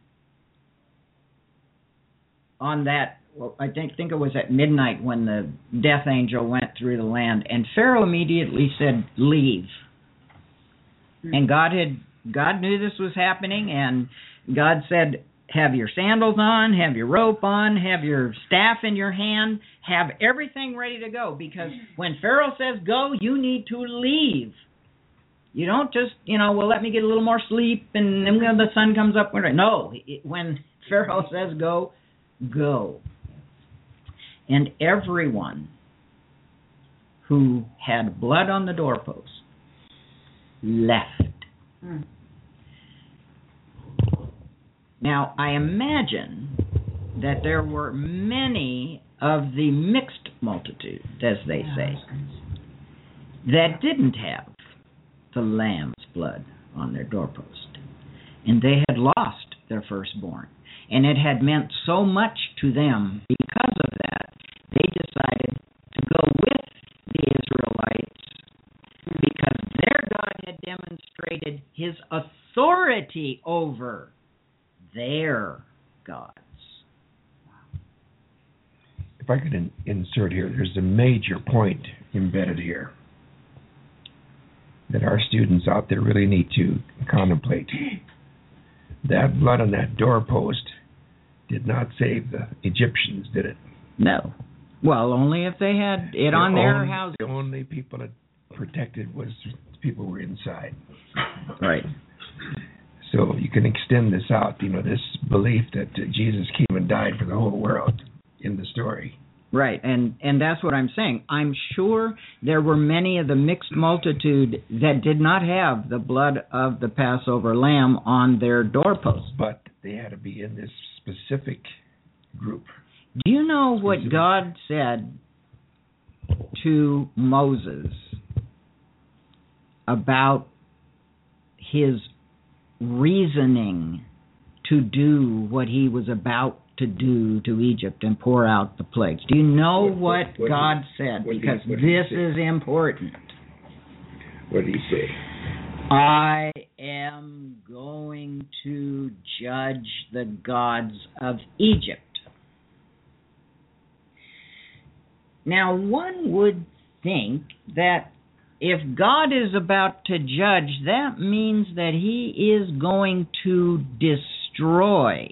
Speaker 6: on that, well, I think think it was at midnight when the death angel went through the land, and Pharaoh immediately said, "Leave." Mm-hmm. And God had God knew this was happening, and God said, "Have your sandals on, have your rope on, have your staff in your hand, have everything ready to go, because when Pharaoh says go, you need to leave. You don't just, you know, well, let me get a little more sleep, and then when the sun comes up, no, it, when Pharaoh says go, go." And everyone who had blood on the doorpost left. Hmm. Now, I imagine that there were many of the mixed multitude, as they say, that didn't have the lamb's blood on their doorpost. And they had lost their firstborn. And it had meant so much to them because of that, they decided to go with the Israelites because their God had demonstrated his authority over their gods.
Speaker 4: If I could in, insert here, there's a major point embedded here that our students out there really need to contemplate. That blood on that doorpost did not save the Egyptians, did it?
Speaker 6: No. Well, only if they had it
Speaker 4: the
Speaker 6: on their
Speaker 4: only,
Speaker 6: house.
Speaker 4: The only people that protected was people who were inside.
Speaker 6: Right.
Speaker 4: So you can extend this out, you know, this belief that uh, Jesus came and died for the whole world in the story.
Speaker 6: Right, and, and that's what I'm saying. I'm sure there were many of the mixed multitude that did not have the blood of the Passover lamb on their doorposts.
Speaker 4: But they had to be in this specific group.
Speaker 6: Do you know what God said to Moses about his reasoning to do what he was about to do to Egypt and pour out the plagues. Do you know what, what, what God did, said? Because did, this is important.
Speaker 4: What did he say?
Speaker 6: I am going to judge the gods of Egypt. Now, one would think that if God is about to judge, that means that he is going to destroy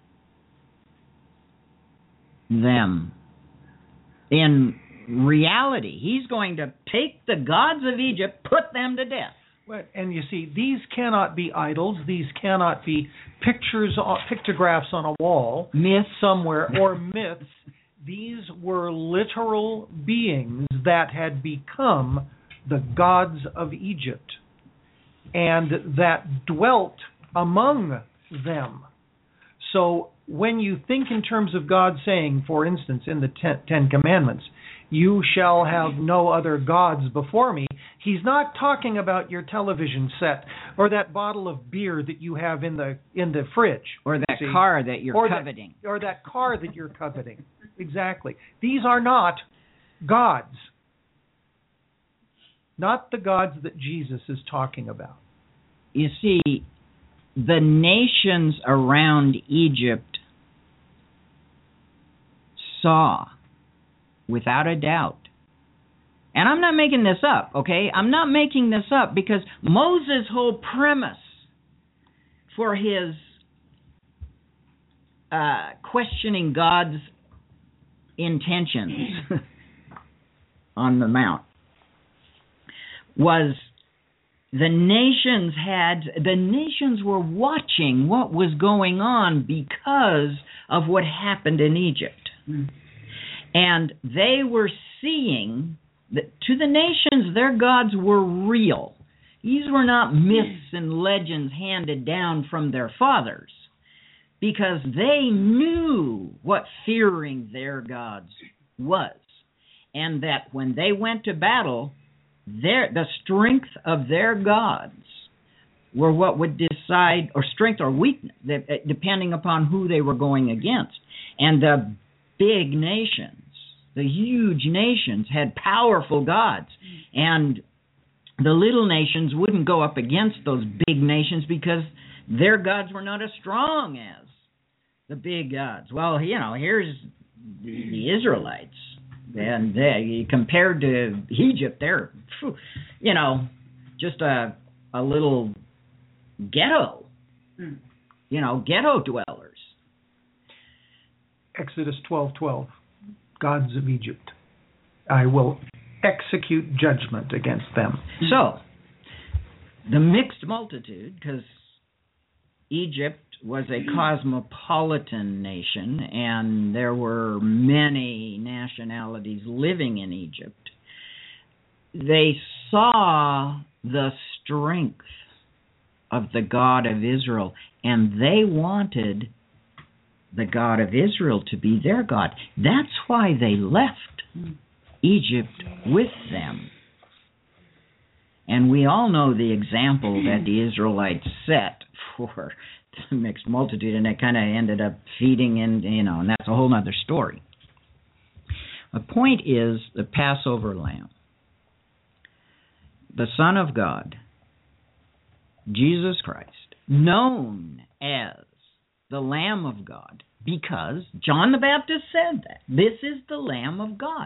Speaker 6: them. In reality, he's going to take the gods of Egypt, put them to death.
Speaker 2: And you see, these cannot be idols. These cannot be pictures, pictographs on a wall,
Speaker 6: myths
Speaker 2: somewhere, or myths. These were literal beings that had become the gods of Egypt and that dwelt among them. So when you think in terms of God saying, for instance, in the ten, Ten Commandments, you shall have no other gods before me, he's not talking about your television set or that bottle of beer that you have in the in the fridge.
Speaker 6: Or that
Speaker 2: see?
Speaker 6: car that you're
Speaker 2: or
Speaker 6: coveting.
Speaker 2: That, or that car that you're coveting. Exactly. These are not gods. Not the gods that Jesus is talking about.
Speaker 6: You see, the nations around Egypt saw, without a doubt, and I'm not making this up, okay? I'm not making this up because Moses' whole premise for his uh, questioning God's intentions on the mount was the nations had, the nations were watching what was going on because of what happened in Egypt. Mm. And they were seeing that to the nations, their gods were real. These were not myths and legends handed down from their fathers, because they knew what fearing their gods was, and that when they went to battle, their the strength of their gods were what would decide, or strength or weakness, depending upon who they were going against. And the big nations, the huge nations, had powerful gods, and the little nations wouldn't go up against those big nations because their gods were not as strong as the big gods. Well, you know, here's the, the Israelites, and they, compared to Egypt, they're, you know, just a a little ghetto, mm. you know, ghetto dwellers.
Speaker 2: Exodus twelve twelve, gods of Egypt, I will execute judgment against them.
Speaker 6: So, the mixed multitude, because Egypt was a cosmopolitan nation, and there were many nationalities living in Egypt, they saw the strength of the God of Israel, and they wanted the God of Israel to be their God. That's why they left Egypt with them. And we all know the example that the Israelites set for the mixed multitude, and it kind of ended up feeding in, you know, and that's a whole other story. The point is the Passover lamb, the Son of God, Jesus Christ, known as the Lamb of God, because John the Baptist said that. This is the Lamb of God.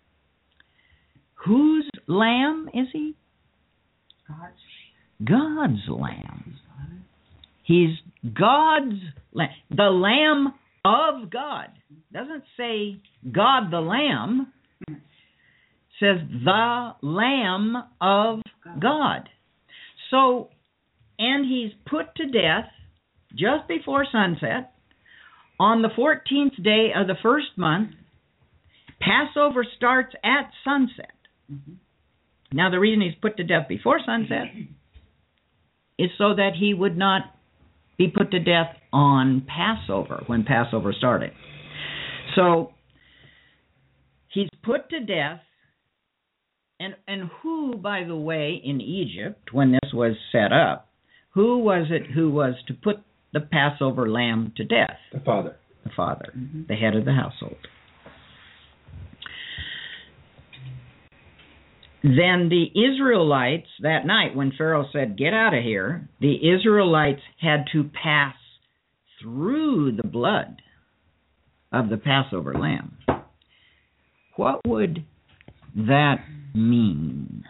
Speaker 6: Whose lamb is he?
Speaker 5: God's.
Speaker 6: God's lamb. He's God's lamb. The Lamb of God. Doesn't say God the Lamb. It says the Lamb of God. So, and he's put to death just before sunset on the fourteenth day of the first month. Passover starts at sunset. Mm-hmm. Now, the reason he's put to death before sunset is so that he would not be put to death on Passover, when Passover started. So, he's put to death And and who, by the way, in Egypt, when this was set up, who was it who was to put the Passover lamb to death?
Speaker 4: The father.
Speaker 6: The father,
Speaker 5: Mm-hmm.
Speaker 6: the head of the household. Then the Israelites, that night when Pharaoh said, "Get out of here," the Israelites had to pass through the blood of the Passover lamb. What would that mean?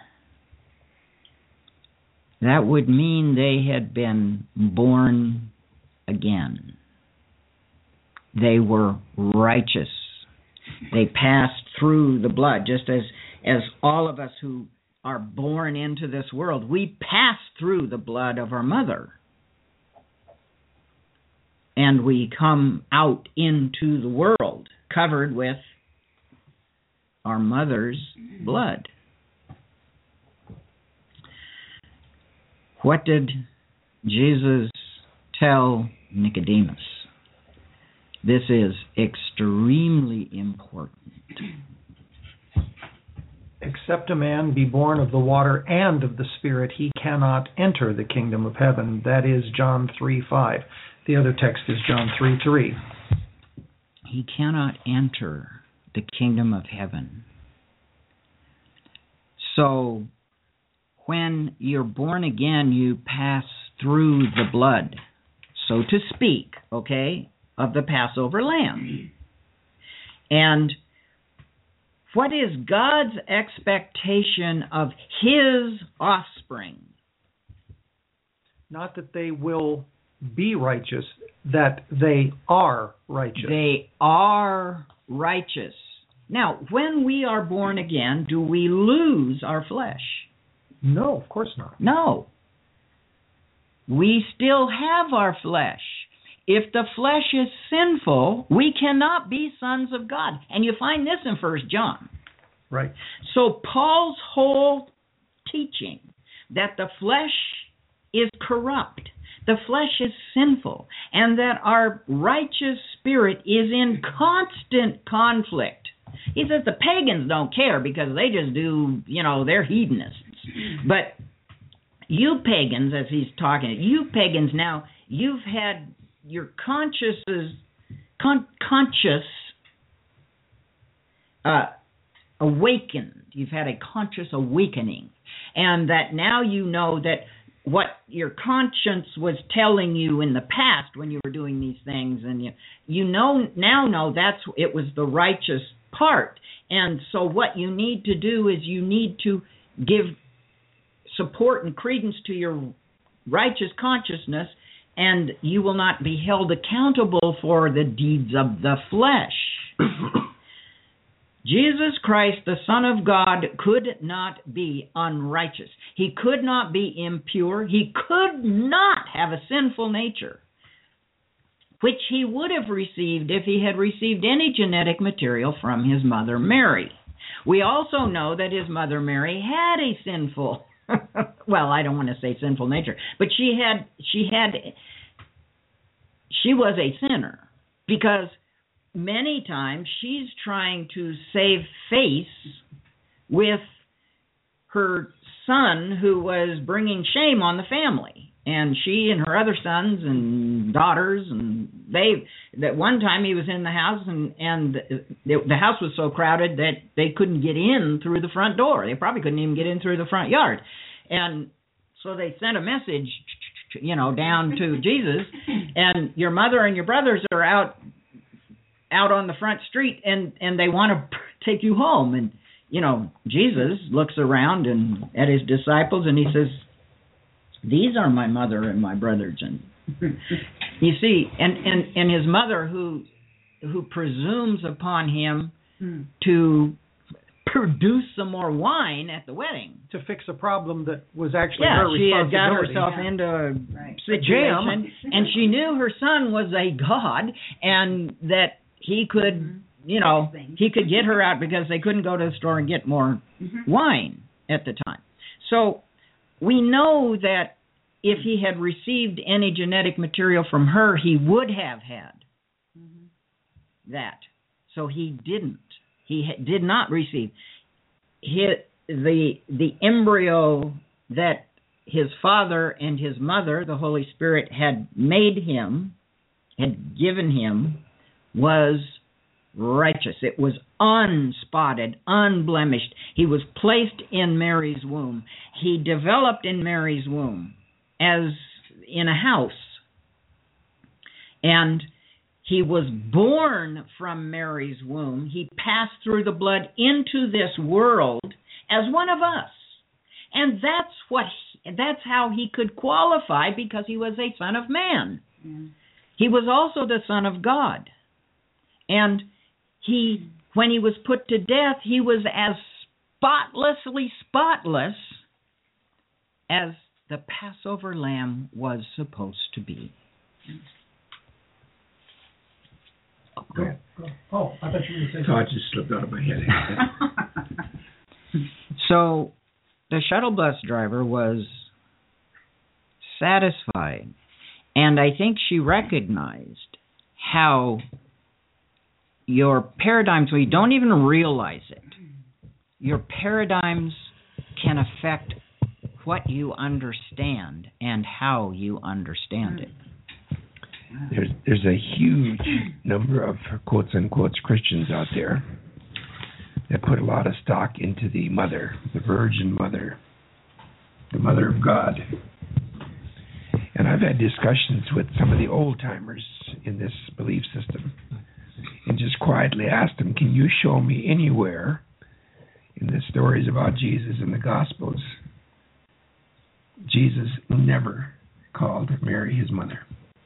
Speaker 6: That would mean they had been born again. They were righteous. They passed through the blood, just as, as all of us who are born into this world, we pass through the blood of our mother. And we come out into the world covered with our mother's blood. What did Jesus tell Nicodemus? This is extremely important.
Speaker 2: Except a man be born of the water and of the Spirit, he cannot enter the kingdom of heaven. That is John three five. The other text is John three three.
Speaker 6: He cannot enter the kingdom of heaven. So, when you're born again, you pass through the blood, so to speak, okay, of the Passover lamb. And what is God's expectation of His offspring?
Speaker 2: Not that they will be righteous, that they are righteous.
Speaker 6: They are righteous. Now, when we are born again, do we lose our flesh?
Speaker 2: No, of course not.
Speaker 6: No. We still have our flesh. If the flesh is sinful, we cannot be sons of God. And you find this in First John.
Speaker 2: Right.
Speaker 6: So Paul's whole teaching that the flesh is corrupt, the flesh is sinful, and that our righteous spirit is in constant conflict. He says the pagans don't care because they just do, you know, they're hedonists. But you pagans, as he's talking, you pagans now, you've had your consciouses, con- conscious uh, awakened. You've had a conscious awakening. And that now you know that what your conscience was telling you in the past when you were doing these things, and you you know now know that's it was the righteous part. And so what you need to do is you need to give support and credence to your righteous consciousness, and you will not be held accountable for the deeds of the flesh. Jesus Christ, the Son of God, could not be unrighteous. He could not be impure. He could not have a sinful nature, which he would have received if he had received any genetic material from his mother Mary. We also know that his mother Mary had a sinful, well, I don't want to say sinful nature, but she had, she had, she was a sinner, because many times she's trying to save face with her son who was bringing shame on the family. And she and her other sons and daughters, and they, that one time he was in the house, and, and the, the house was so crowded that they couldn't get in through the front door. They probably couldn't even get in through the front yard. And so they sent a message, you know, down to Jesus, and your mother and your brothers are out out on the front street, and, and they want to take you home. And, you know, Jesus looks around and at his disciples, and he says, these are my mother and my brothers. And you see, and, and, and his mother, who who presumes upon him mm. to produce some more wine at the wedding.
Speaker 2: To fix a problem that was actually
Speaker 6: yeah,
Speaker 2: her responsibility.
Speaker 6: Yeah, she had got herself
Speaker 2: yeah.
Speaker 6: into a
Speaker 2: right.
Speaker 6: situation, a and she knew her son was a god, and that he could, mm-hmm. you know, he could get her out because they couldn't go to the store and get more mm-hmm. wine at the time. So we know that if he had received any genetic material from her, he would have had mm-hmm. that. So he didn't. He ha- did not receive. He, the the embryo that his father and his mother, the Holy Spirit, had made him, had given him, was righteous. It was unspotted, unblemished. He was placed in Mary's womb. He developed in Mary's womb as in a house. And he was born from Mary's womb. He passed through the blood into this world as one of us. And that's what he, that's how he could qualify, because he was a son of man. Mm. He was also the Son of God. And he, when he was put to death, he was as spotlessly spotless as the Passover lamb was supposed to be.
Speaker 2: Go ahead. Go. Oh, I thought you were going to say
Speaker 4: Oh, it just slipped out of my head.
Speaker 6: So the shuttle bus driver was satisfied, and I think she recognized how your paradigms, well, you don't even realize it, your paradigms can affect what you understand and how you understand it.
Speaker 4: There's there's a huge number of quotes unquote Christians out there that put a lot of stock into the mother, the Virgin Mother, the Mother of God. And I've had discussions with some of the old timers in this belief system, and just quietly asked them, "Can you show me anywhere in the stories about Jesus in the Gospels Jesus never called Mary his mother?"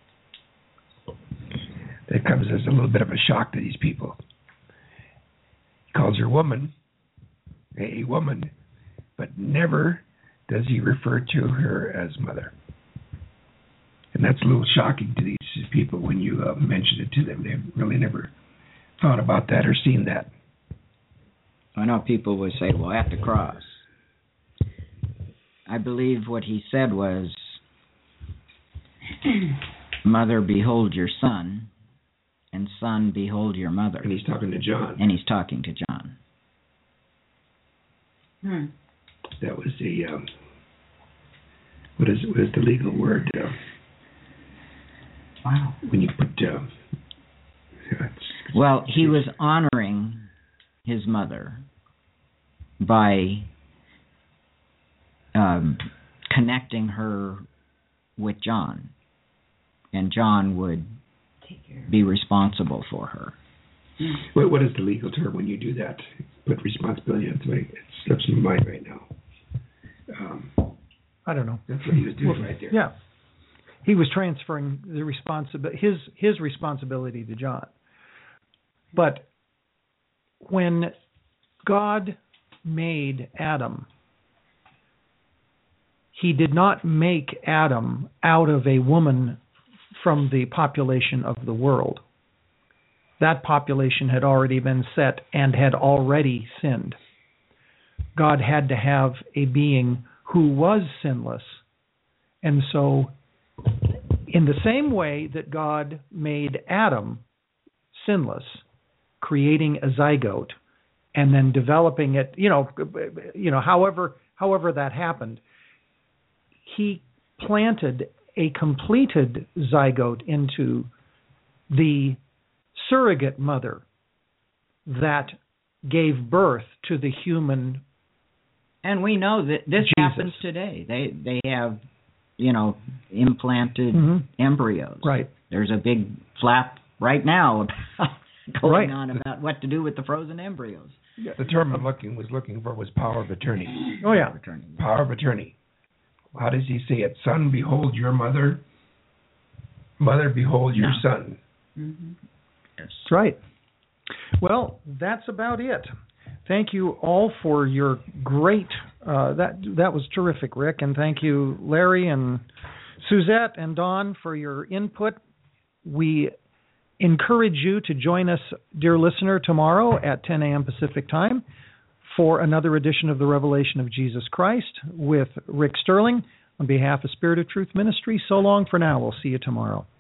Speaker 4: That comes as a little bit of a shock to these people. He calls her woman, a woman, but never does he refer to her as mother. And that's a little shocking to these people when you uh, mention it to them. They've really never thought about that or seen that.
Speaker 6: I know people would say, well, at the cross. I believe what he said was, "Mother, behold your son, and son, behold your mother."
Speaker 4: And he's talking to John.
Speaker 6: And he's talking to John.
Speaker 5: Hmm.
Speaker 4: That was the, um, what is what is the legal word? Uh,
Speaker 5: Wow.
Speaker 4: when you put, uh, yeah, it's,
Speaker 6: Well, he was honoring his mother by um, connecting her with John, and John would
Speaker 5: Take care.
Speaker 6: be responsible for her.
Speaker 4: what, what is the legal term when you do that? Put responsibility on somebody. It slips my mind right now. Um,
Speaker 2: I don't know.
Speaker 4: that's what he was doing right there.
Speaker 2: Yeah. He was transferring the responsibility, his his responsibility to John. But when God made Adam, he did not make Adam out of a woman from the population of the world. That population had already been set and had already sinned. God had to have a being who was sinless. And so, in the same way that God made Adam sinless, creating a zygote and then developing it, you know, you know, however however that happened, he planted a completed zygote into the surrogate mother that gave birth to the human.
Speaker 6: And we know that this
Speaker 2: Jesus.
Speaker 6: happens today. They they have, you know, implanted
Speaker 2: Mhm.
Speaker 6: embryos.
Speaker 2: Right.
Speaker 6: There's a big flap right now about going
Speaker 2: Right.
Speaker 6: on about what to do with the frozen embryos.
Speaker 4: The term I'm looking was looking for was power of attorney.
Speaker 2: Oh, yeah.
Speaker 6: Returning.
Speaker 4: Power of attorney. How does he say it? Son, behold your mother. Mother, behold your
Speaker 6: No.
Speaker 4: son.
Speaker 5: Mm-hmm.
Speaker 6: Yes.
Speaker 2: That's right. Well, that's about it. Thank you all for your great, uh, that that was terrific, Rick, and thank you, Larry and Suzette and Don, for your input. We encourage you to join us, dear listener, tomorrow at ten a.m. Pacific Time for another edition of the Revelation of Jesus Christ with Rick Sterling. On behalf of Spirit of Truth Ministry, so long for now. We'll see you tomorrow.